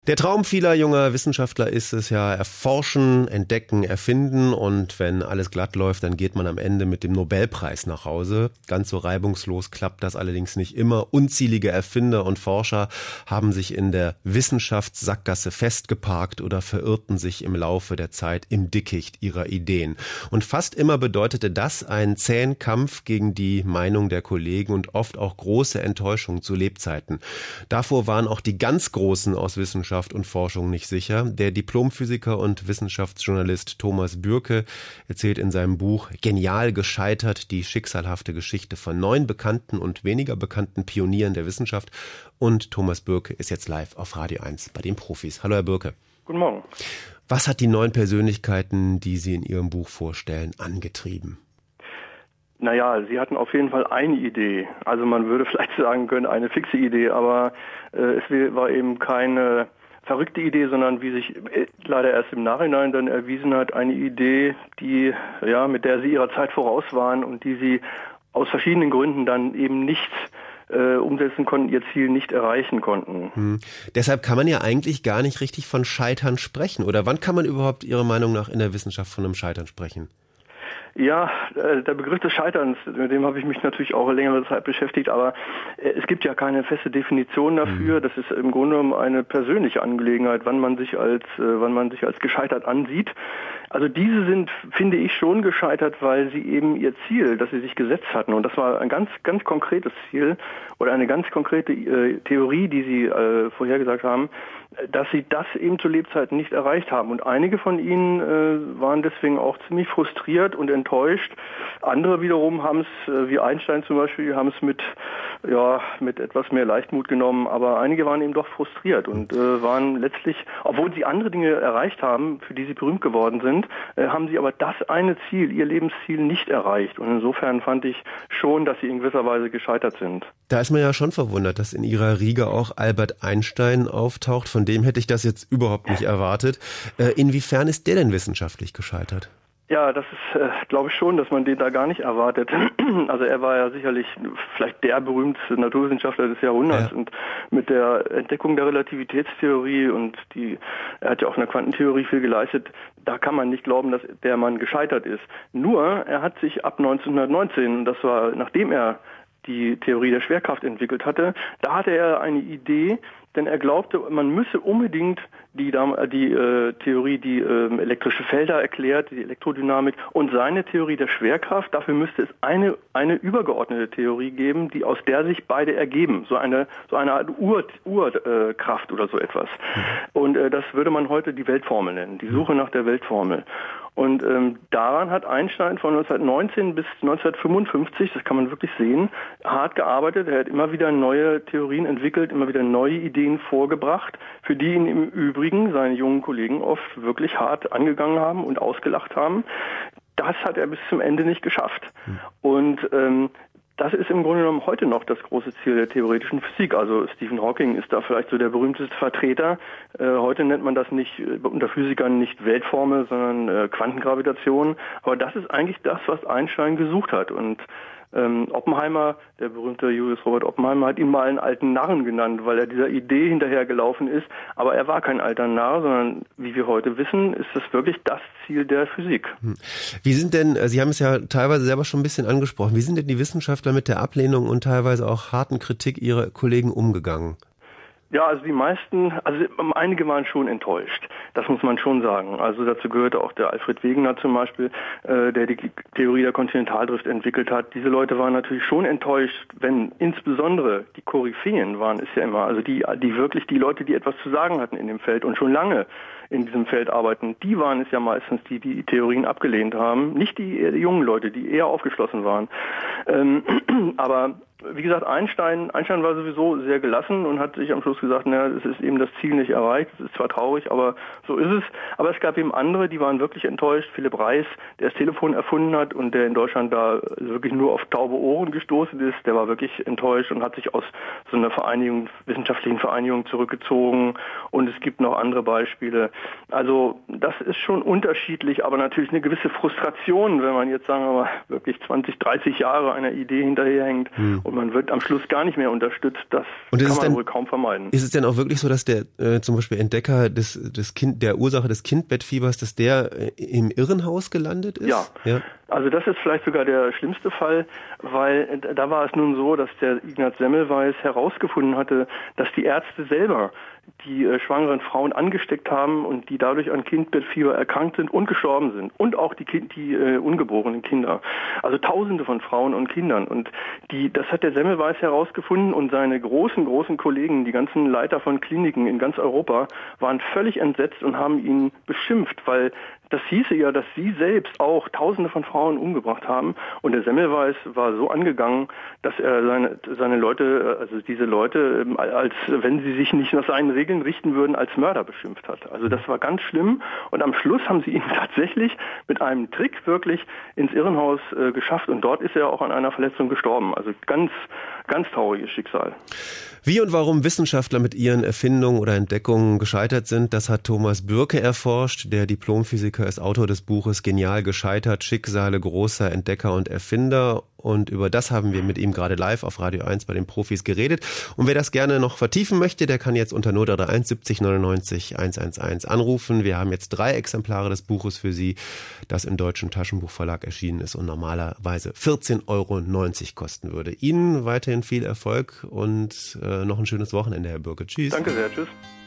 Der Traum vieler junger Wissenschaftler ist es ja, erforschen, entdecken, erfinden, und wenn alles glatt läuft, dann geht man am Ende mit dem Nobelpreis nach Hause. Ganz so reibungslos klappt das allerdings nicht immer. Unzählige Erfinder und Forscher haben sich in der Wissenschaftssackgasse festgeparkt oder verirrten sich im Laufe der Zeit im Dickicht ihrer Ideen. Und fast immer bedeutete das einen zähen Kampf gegen die Meinung der Kollegen und oft auch große Enttäuschung zu Lebzeiten. Davor waren auch die ganz Großen aus Wissenschaft und Forschung nicht sicher. Der Diplomphysiker und Wissenschaftsjournalist Thomas Bürke erzählt in seinem Buch Genial gescheitert die schicksalhafte Geschichte von 9 bekannten und weniger bekannten Pionieren der Wissenschaft. Und Thomas Bürke ist jetzt live auf Radio 1 bei den Profis. Hallo Herr Bürke. Guten Morgen. Was hat die 9 Persönlichkeiten, die Sie in Ihrem Buch vorstellen, angetrieben? Naja, sie hatten auf jeden Fall eine Idee. Also man würde vielleicht sagen können, eine fixe Idee, aber es war eben keine verrückte Idee, sondern wie sich leider erst im Nachhinein dann erwiesen hat, eine Idee, die mit der sie ihrer Zeit voraus waren und die sie aus verschiedenen Gründen dann eben nicht umsetzen konnten, ihr Ziel nicht erreichen konnten. Deshalb kann man ja eigentlich gar nicht richtig von Scheitern sprechen. Oder wann kann man überhaupt Ihrer Meinung nach in der Wissenschaft von einem Scheitern sprechen? Ja, der Begriff des Scheiterns, mit dem habe ich mich natürlich auch längere Zeit beschäftigt, aber es gibt ja keine feste Definition dafür. Das ist im Grunde genommen eine persönliche Angelegenheit, wann man sich als gescheitert ansieht. Also diese sind, finde ich, schon gescheitert, weil sie eben ihr Ziel, das sie sich gesetzt hatten, und das war ein ganz, ganz konkretes Ziel oder eine ganz konkrete Theorie, die sie vorhergesagt haben, dass sie das eben zu Lebzeiten nicht erreicht haben. Und einige von ihnen waren deswegen auch ziemlich frustriert und enttäuscht. Andere wiederum haben es, wie Einstein zum Beispiel, haben es mit etwas mehr Leichtmut genommen. Aber einige waren eben doch frustriert und waren letztlich, obwohl sie andere Dinge erreicht haben, für die sie berühmt geworden sind, haben sie aber das eine Ziel, ihr Lebensziel, nicht erreicht. Und insofern fand ich schon, dass sie in gewisser Weise gescheitert sind. Da ist man ja schon verwundert, dass in Ihrer Riege auch Albert Einstein auftaucht. Von dem hätte ich das jetzt überhaupt nicht erwartet. Inwiefern ist der denn wissenschaftlich gescheitert? Ja, das ist, glaube ich schon, dass man den da gar nicht erwartet. Also er war ja sicherlich vielleicht der berühmteste Naturwissenschaftler des Jahrhunderts, und mit der Entdeckung der Relativitätstheorie und er hat ja auch in der Quantentheorie viel geleistet, da kann man nicht glauben, dass der Mann gescheitert ist. Nur, er hat sich ab 1919, das war nachdem er die Theorie der Schwerkraft entwickelt hatte, da hatte er eine Idee, denn er glaubte, man müsse unbedingt die Theorie, die elektrische Felder erklärt, die Elektrodynamik, und seine Theorie der Schwerkraft, dafür müsste es eine übergeordnete Theorie geben, die aus der sich beide ergeben, so eine Art Urkraft oder so etwas. Und das würde man heute die Weltformel nennen, die Suche nach der Weltformel. Und daran hat Einstein von 1919 bis 1955, das kann man wirklich sehen, hart gearbeitet. Er hat immer wieder neue Theorien entwickelt, immer wieder neue Ideen vorgebracht, für die ihn im Übrigen seine jungen Kollegen oft wirklich hart angegangen haben und ausgelacht haben. Das hat er bis zum Ende nicht geschafft. Und das ist im Grunde genommen heute noch das große Ziel der theoretischen Physik. Also Stephen Hawking ist da vielleicht so der berühmteste Vertreter. Heute nennt man das nicht unter Physikern nicht Weltformel, sondern Quantengravitation. Aber das ist eigentlich das, was Einstein gesucht hat. Und Oppenheimer, der berühmte Julius Robert Oppenheimer, hat ihn mal einen alten Narren genannt, weil er dieser Idee hinterhergelaufen ist. Aber er war kein alter Narr, sondern wie wir heute wissen, ist das wirklich das Ziel der Physik. Wie sind denn, Sie haben es ja teilweise selber schon ein bisschen angesprochen, wie sind denn die Wissenschaftler mit der Ablehnung und teilweise auch harten Kritik ihrer Kollegen umgegangen? Ja, also die meisten, einige waren schon enttäuscht. Das muss man schon sagen. Also dazu gehörte auch der Alfred Wegener zum Beispiel, der die Theorie der Kontinentaldrift entwickelt hat. Diese Leute waren natürlich schon enttäuscht, wenn insbesondere die Koryphäen waren es ja immer, also die wirklich die Leute, die etwas zu sagen hatten in dem Feld und schon lange in diesem Feld arbeiten, die waren es ja meistens, die Theorien abgelehnt haben. Nicht die jungen Leute, die eher aufgeschlossen waren. Aber wie gesagt, Einstein war sowieso sehr gelassen und hat sich am Schluss gesagt, es ist eben das Ziel nicht erreicht. Es ist zwar traurig, aber so ist es. Aber es gab eben andere, die waren wirklich enttäuscht. Philipp Reis, der das Telefon erfunden hat und der in Deutschland da wirklich nur auf taube Ohren gestoßen ist, der war wirklich enttäuscht und hat sich aus so einer wissenschaftlichen Vereinigung zurückgezogen. Und es gibt noch andere Beispiele. Also das ist schon unterschiedlich, aber natürlich eine gewisse Frustration, wenn man jetzt, sagen wir mal, wirklich 20, 30 Jahre einer Idee hinterherhängt Und man wird am Schluss gar nicht mehr unterstützt. Das kann man wohl kaum vermeiden. Ist es denn auch wirklich so, dass der zum Beispiel Entdecker der Ursache des Kindbettfiebers, dass der im Irrenhaus gelandet ist? Ja. Also das ist vielleicht sogar der schlimmste Fall, weil da war es nun so, dass der Ignaz Semmelweis herausgefunden hatte, dass die Ärzte selber die schwangeren Frauen angesteckt haben und die dadurch an Kindbettfieber erkrankt sind und gestorben sind. Und auch die ungeborenen Kinder. Also Tausende von Frauen und Kindern. Und das hat der Semmelweis herausgefunden und seine großen Kollegen, die ganzen Leiter von Kliniken in ganz Europa, waren völlig entsetzt und haben ihn beschimpft, weil das hieße ja, dass sie selbst auch Tausende von Frauen umgebracht haben. Und der Semmelweis war so angegangen, dass er seine Leute, also diese Leute, als wenn sie sich nicht nach seinen Regeln richten würden, als Mörder beschimpft hat. Also das war ganz schlimm. Und am Schluss haben sie ihn tatsächlich mit einem Trick wirklich ins Irrenhaus geschafft. Und dort ist er auch an einer Verletzung gestorben. Also ganz trauriges Schicksal. Wie und warum Wissenschaftler mit ihren Erfindungen oder Entdeckungen gescheitert sind, das hat Thomas Bürke erforscht. Der Diplomphysiker ist Autor des Buches Genial gescheitert, Schicksale großer Entdecker und Erfinder. Und über das haben wir mit ihm gerade live auf Radio 1 bei den Profis geredet. Und wer das gerne noch vertiefen möchte, der kann jetzt unter 031 70 99 111 anrufen. Wir haben jetzt 3 Exemplare des Buches für Sie, das im Deutschen Taschenbuchverlag erschienen ist und normalerweise 14,90 € kosten würde. Ihnen weiterhin viel Erfolg und noch ein schönes Wochenende, Herr Bürke. Tschüss. Danke sehr. Tschüss.